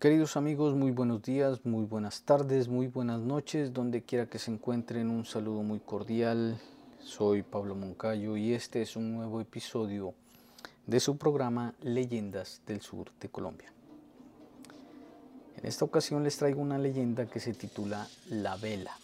Queridos amigos, muy buenos días, muy buenas tardes, muy buenas noches, donde quiera que se encuentren, un saludo muy cordial. Soy Pablo Moncayo y este es un nuevo episodio de su programa Leyendas del Sur de Colombia. En esta ocasión les traigo una leyenda que se titula La Vela.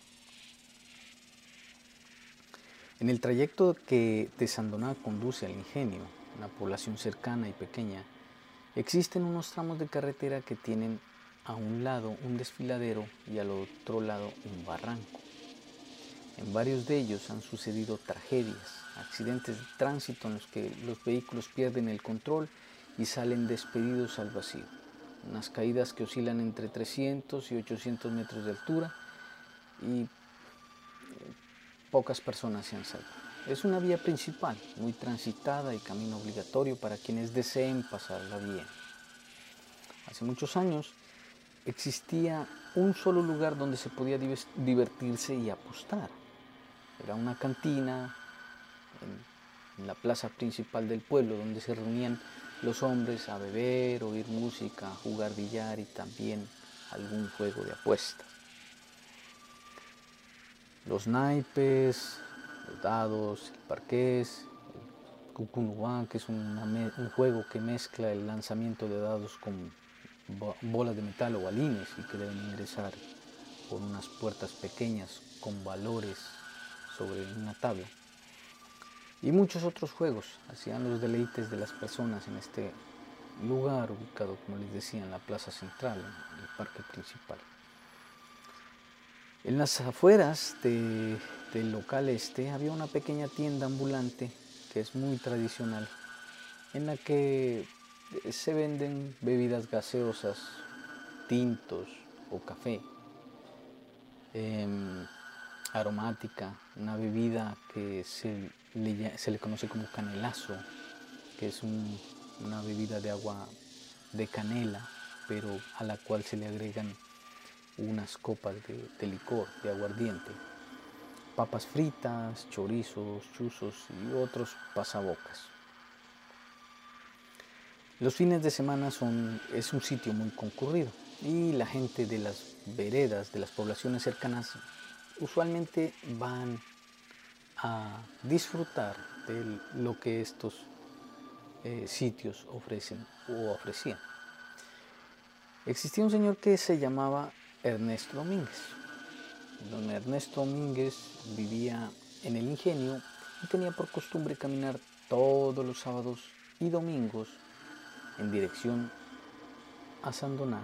En el trayecto que de Sandoná conduce al Ingenio, una población cercana y pequeña, existen unos tramos de carretera que tienen a un lado un desfiladero y al otro lado un barranco. En varios de ellos han sucedido tragedias, accidentes de tránsito en los que los vehículos pierden el control y salen despedidos al vacío. Unas caídas que oscilan entre 300 y 800 metros de altura y pocas personas se han salvado. Es una vía principal, muy transitada y camino obligatorio para quienes deseen pasarla bien. Hace muchos años existía un solo lugar donde se podía divertirse y apostar. Era una cantina en la plaza principal del pueblo donde se reunían los hombres a beber, oír música, jugar billar y también algún juego de apuestas. Los naipes, los dados, el parqués, el cucunubá, que es un juego que mezcla el lanzamiento de dados con bolas de metal o balines y que deben ingresar por unas puertas pequeñas con valores sobre una tabla. Y muchos otros juegos hacían los deleites de las personas en este lugar ubicado, como les decía, en la plaza central, en el parque principal. En las afueras del local había una pequeña tienda ambulante que es muy tradicional, en la que se venden bebidas gaseosas, tintos o café, aromática, una bebida que se le conoce como canelazo, que es una bebida de agua de canela, pero a la cual se le agregan unas copas de licor, de aguardiente, papas fritas, chorizos, chuzos y otros pasabocas. Los fines de semana es un sitio muy concurrido y la gente de las veredas, de las poblaciones cercanas, usualmente van a disfrutar de lo que estos sitios ofrecen o ofrecían. Existía un señor que se llamaba Ernesto Domínguez. Don Ernesto Domínguez vivía en el Ingenio y tenía por costumbre caminar todos los sábados y domingos en dirección a Sandoná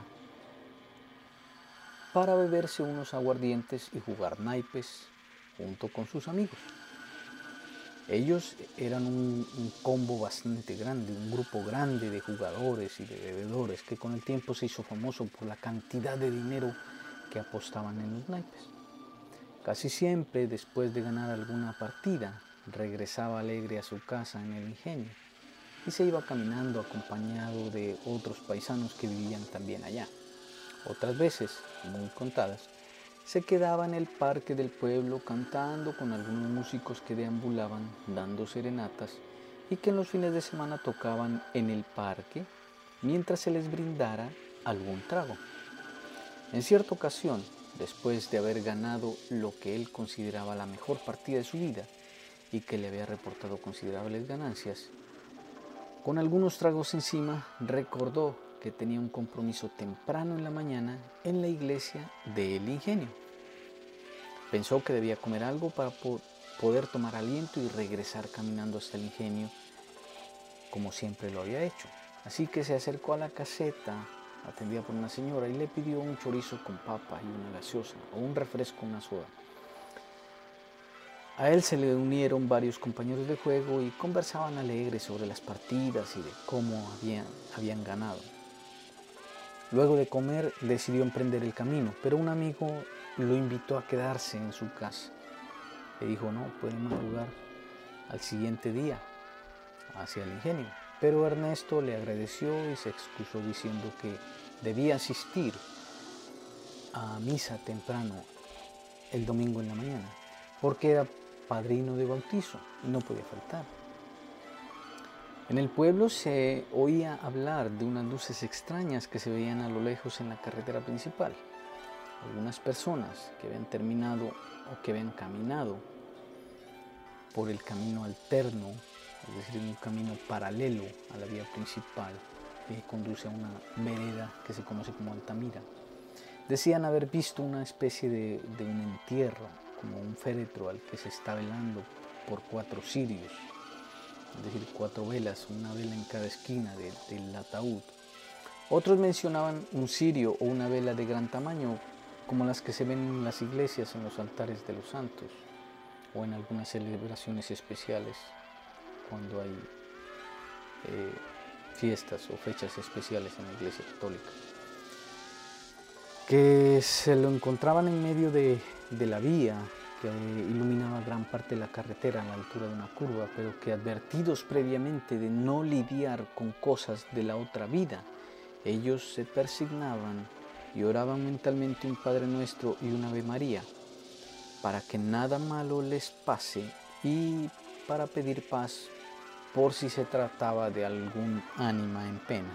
para beberse unos aguardientes y jugar naipes junto con sus amigos. Ellos eran un combo bastante grande, un grupo grande de jugadores y de bebedores que con el tiempo se hizo famoso por la cantidad de dinero que apostaban en los naipes. Casi siempre, después de ganar alguna partida, regresaba alegre a su casa en el Ingenio y se iba caminando acompañado de otros paisanos que vivían también allá. Otras veces, muy contadas, se quedaba en el parque del pueblo cantando con algunos músicos que deambulaban dando serenatas y que en los fines de semana tocaban en el parque mientras se les brindara algún trago. En cierta ocasión, después de haber ganado lo que él consideraba la mejor partida de su vida y que le había reportado considerables ganancias, con algunos tragos encima recordó que tenía un compromiso temprano en la mañana en la iglesia del Ingenio. Pensó que debía comer algo para poder tomar aliento y regresar caminando hasta el Ingenio como siempre lo había hecho. Así que se acercó a la caseta atendida por una señora y le pidió un chorizo con papa y una gaseosa o un refresco, una soda. A él se le unieron varios compañeros de juego y conversaban alegres sobre las partidas y de cómo habían ganado. Luego de comer decidió emprender el camino, pero un amigo lo invitó a quedarse en su casa. Le dijo, no, puede madrugar al siguiente día hacia el Ingenio. Pero Ernesto le agradeció y se excusó diciendo que debía asistir a misa temprano el domingo en la mañana, porque era padrino de bautizo y no podía faltar. En el pueblo se oía hablar de unas luces extrañas que se veían a lo lejos en la carretera principal. Algunas personas que habían terminado o que habían caminado por el camino alterno, es decir, un camino paralelo a la vía principal que conduce a una vereda que se conoce como Altamira, decían haber visto una especie de un entierro, como un féretro al que se está velando por 4 cirios, es decir, 4 velas, una vela en cada esquina del ataúd. Otros mencionaban un cirio o una vela de gran tamaño, como las que se ven en las iglesias en los altares de los santos o en algunas celebraciones especiales cuando hay fiestas o fechas especiales en la Iglesia Católica, que se lo encontraban en medio de la vía que iluminaba gran parte de la carretera a la altura de una curva, pero que advertidos previamente de no lidiar con cosas de la otra vida, ellos se persignaban y oraban mentalmente un Padre Nuestro y un Ave María para que nada malo les pase y para pedir paz por si se trataba de algún ánima en pena.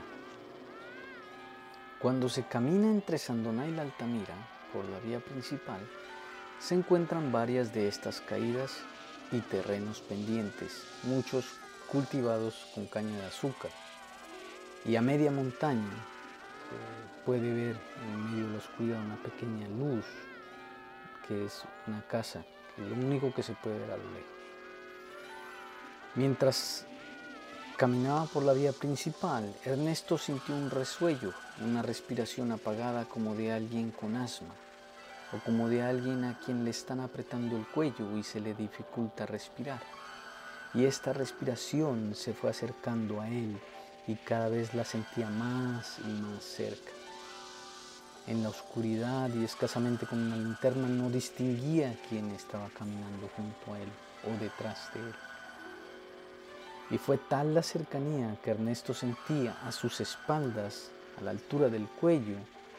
Cuando se camina entre Sandoná y la Altamira, por la vía principal, se encuentran varias de estas caídas y terrenos pendientes, muchos cultivados con caña de azúcar. Y a media montaña puede ver en medio de la oscuridad una pequeña luz, que es una casa, que es lo único que se puede ver a lo lejos. Mientras caminaba por la vía principal, Ernesto sintió un resuello, una respiración apagada como de alguien con asma o como de alguien a quien le están apretando el cuello y se le dificulta respirar. Y esta respiración se fue acercando a él y cada vez la sentía más y más cerca. En la oscuridad y escasamente con una linterna no distinguía quién estaba caminando junto a él o detrás de él. Y fue tal la cercanía que Ernesto sentía a sus espaldas, a la altura del cuello,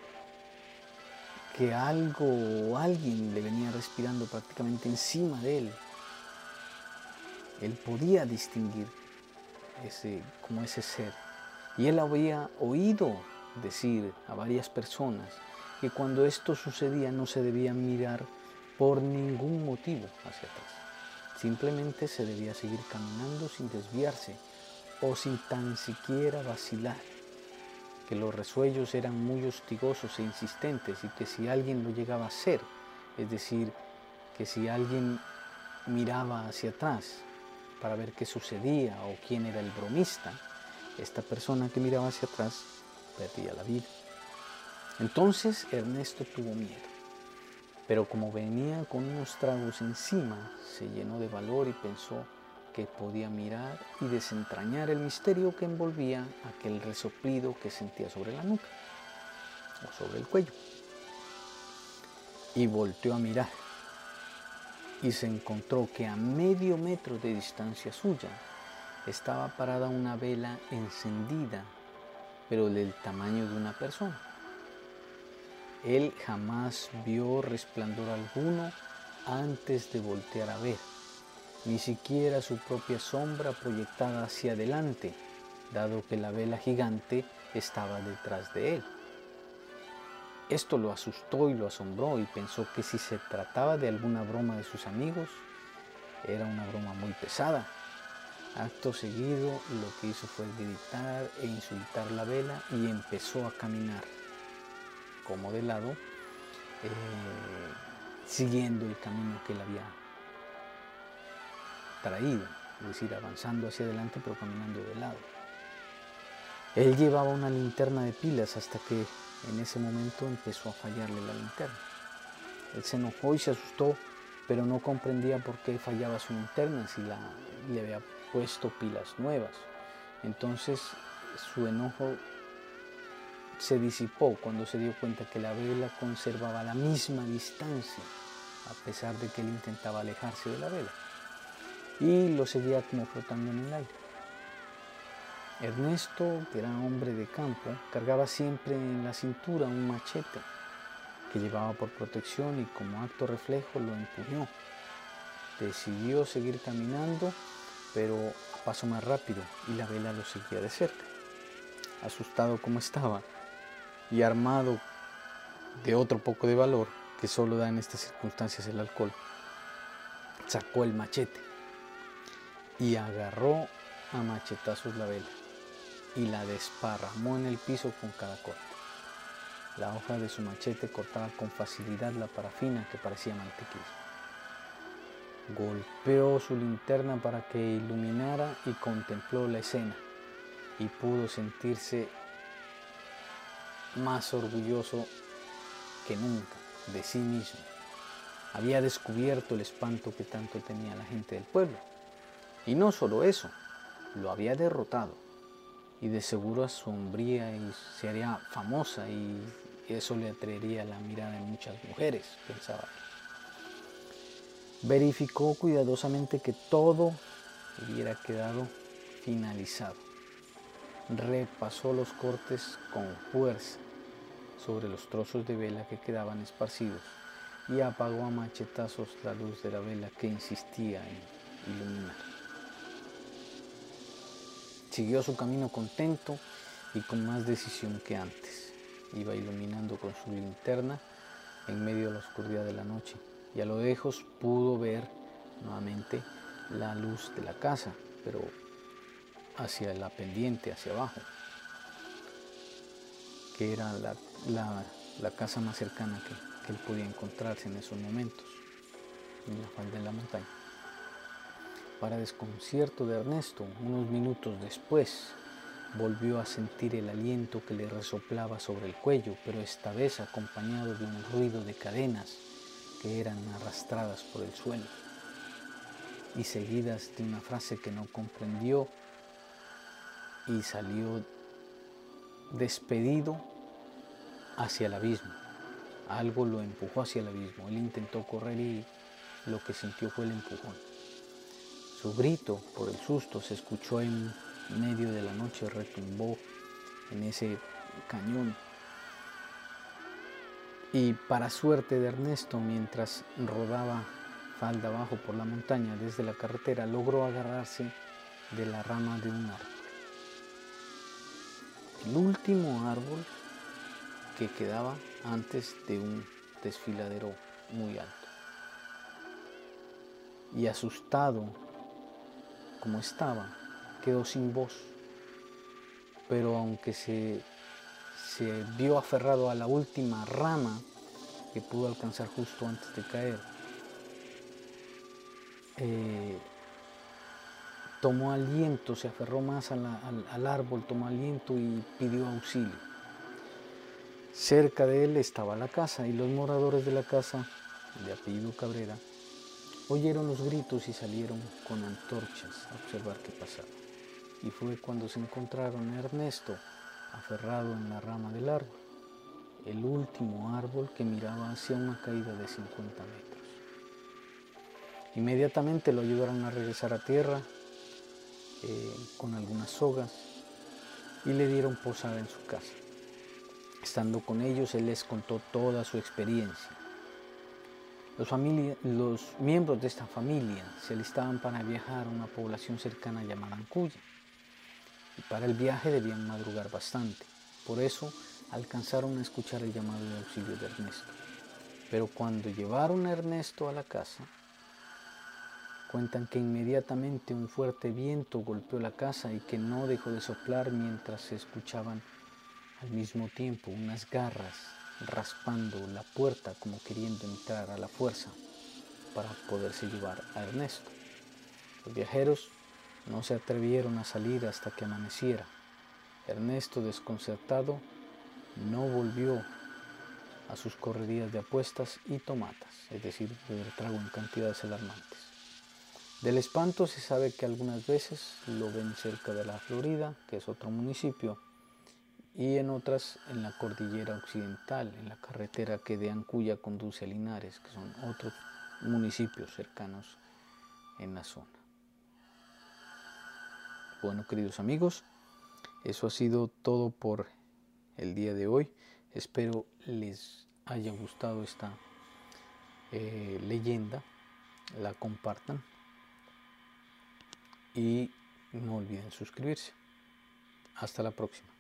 que algo o alguien le venía respirando prácticamente encima de él. Él podía distinguir como ese ser. Y él había oído decir a varias personas que cuando esto sucedía no se debía mirar por ningún motivo hacia atrás. Simplemente se debía seguir caminando sin desviarse o sin tan siquiera vacilar, que los resuellos eran muy hostigosos e insistentes y que si alguien lo llegaba a hacer, es decir, que si alguien miraba hacia atrás para ver qué sucedía o quién era el bromista, esta persona que miraba hacia atrás perdía la vida. Entonces Ernesto tuvo miedo, pero como venía con unos tragos encima, se llenó de valor y pensó que podía mirar y desentrañar el misterio que envolvía aquel resoplido que sentía sobre la nuca o sobre el cuello. Y volteó a mirar y se encontró que a medio metro de distancia suya estaba parada una vela encendida, pero del tamaño de una persona. Él jamás vio resplandor alguno antes de voltear a ver, ni siquiera su propia sombra proyectada hacia adelante, dado que la vela gigante estaba detrás de él. Esto lo asustó y lo asombró y pensó que si se trataba de alguna broma de sus amigos, era una broma muy pesada. Acto seguido, lo que hizo fue gritar e insultar la vela y empezó a caminar como de lado, siguiendo el camino que él había traído, es decir, avanzando hacia adelante pero caminando de lado. Él llevaba una linterna de pilas hasta que en ese momento empezó a fallarle la linterna. Él se enojó y se asustó, pero no comprendía por qué fallaba su linterna si le había puesto pilas nuevas. Entonces su enojo se disipó cuando se dio cuenta que la vela conservaba la misma distancia, a pesar de que él intentaba alejarse de la vela, y lo seguía como flotando en el aire. Ernesto, que era hombre de campo, cargaba siempre en la cintura un machete que llevaba por protección y como acto reflejo lo empuñó. Decidió seguir caminando, pero a paso más rápido, y la vela lo seguía de cerca. Asustado como estaba y armado de otro poco de valor que solo da en estas circunstancias el alcohol, sacó el machete y agarró a machetazos la vela y la desparramó en el piso con cada corte. La hoja de su machete cortaba con facilidad la parafina que parecía mantequilla. Golpeó su linterna para que iluminara y contempló la escena, y pudo sentirse más orgulloso que nunca de sí mismo. Había descubierto el espanto que tanto tenía la gente del pueblo. Y no solo eso, lo había derrotado. Y de seguro asombría y se haría famosa, y eso le atraería la mirada de muchas mujeres, pensaba él. Verificó cuidadosamente que todo hubiera quedado finalizado. Repasó los cortes con fuerza sobre los trozos de vela que quedaban esparcidos y apagó a machetazos la luz de la vela que insistía en iluminar. Siguió su camino contento y con más decisión que antes. Iba iluminando con su linterna en medio de la oscuridad de la noche, y a lo lejos pudo ver nuevamente la luz de la casa, pero hacia la pendiente, hacia abajo, que era la casa más cercana que él podía encontrarse en esos momentos, en la falda de la montaña. Para desconcierto de Ernesto, unos minutos después, volvió a sentir el aliento que le resoplaba sobre el cuello, pero esta vez acompañado de un ruido de cadenas que eran arrastradas por el suelo y seguidas de una frase que no comprendió, y salió despedido hacia el abismo. Algo lo empujó hacia el abismo. Él intentó correr y lo que sintió fue el empujón. Su grito por el susto se escuchó en medio de la noche, retumbó en ese cañón. Y para suerte de Ernesto, mientras rodaba falda abajo por la montaña desde la carretera, logró agarrarse de la rama de un árbol. El último árbol que quedaba antes de un desfiladero muy alto. Y asustado como estaba, quedó sin voz, pero aunque se vio aferrado a la última rama que pudo alcanzar justo antes de caer, tomó aliento, se aferró más al árbol, tomó aliento y pidió auxilio. Cerca de él estaba la casa, y los moradores de la casa, de apellido Cabrera, oyeron los gritos y salieron con antorchas a observar qué pasaba. Y fue cuando se encontraron a Ernesto aferrado en la rama del árbol, el último árbol que miraba hacia una caída de 50 metros. Inmediatamente lo ayudaron a regresar a tierra con algunas sogas y le dieron posada en su casa. Estando con ellos, él les contó toda su experiencia. Los miembros de esta familia se alistaban para viajar a una población cercana llamada Ancuya, y para el viaje debían madrugar bastante. Por eso alcanzaron a escuchar el llamado de auxilio de Ernesto. Pero cuando llevaron a Ernesto a la casa, cuentan que inmediatamente un fuerte viento golpeó la casa y que no dejó de soplar mientras se escuchaban al mismo tiempo unas garras raspando la puerta como queriendo entrar a la fuerza para poderse llevar a Ernesto. Los viajeros no se atrevieron a salir hasta que amaneciera. Ernesto, desconcertado, no volvió a sus correrías de apuestas y tomatas, es decir, beber trago en cantidades alarmantes. Del espanto se sabe que algunas veces lo ven cerca de la Florida, que es otro municipio, y en otras en la cordillera occidental, en la carretera que de Ancuya conduce a Linares, que son otros municipios cercanos en la zona. Bueno, queridos amigos, eso ha sido todo por el día de hoy. Espero les haya gustado esta leyenda, la compartan y no olviden suscribirse. Hasta la próxima.